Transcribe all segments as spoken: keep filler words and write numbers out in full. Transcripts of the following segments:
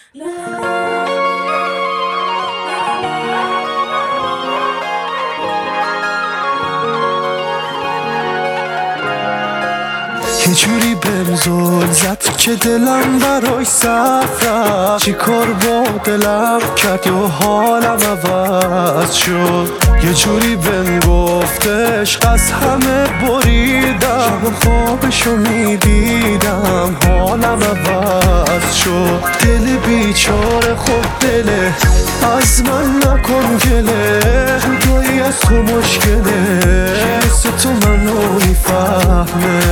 یه جوری بهم زل زد که دلم براش صف رفت، چی کار با دلم کرد و حالم عوض شد. یه جوری بهم گفتش از همه بریدم، شب خوابشو میدیدم حالم عوض شد. دل بیچاره خب دله از من نکن گله، جدایی از تو مشکله مثل تو منو میفهمه.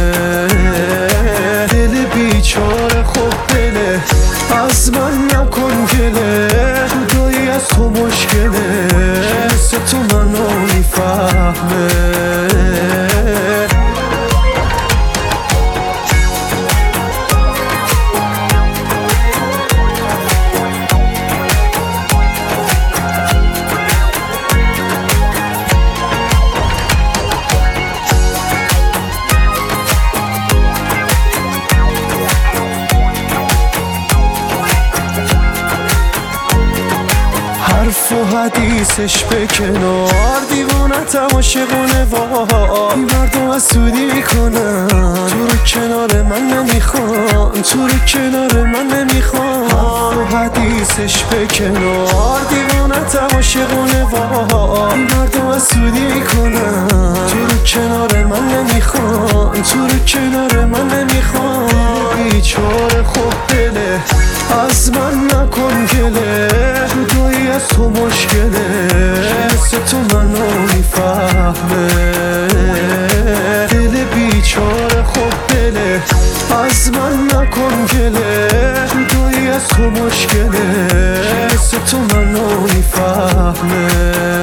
دل بیچاره خب دله از من نکن گله، جدایی از تو مشکله مثل تو منو میفهمه. حرف و حدیثش به کنار، دیوونتم عاشقونه وای، این مردم حسودی میکنن، تو رو کنار من نمیخوان، تو رو کنار من نمیخوان. حرف و حدیثش به کنار، دیوونتم عاشقونه وای، این مردم حسودی میکنن، تو رو کنار من نمیخوان، تو رو کنار من نمیخوان. بیچاره خوب دله از من نکن گله، جدایی از تو مشکله مثل تو منو میفهمه. دل بیچاره خوب دله از من نکن گله، جدایی از تو مشکله مثل تو منو میفهمه.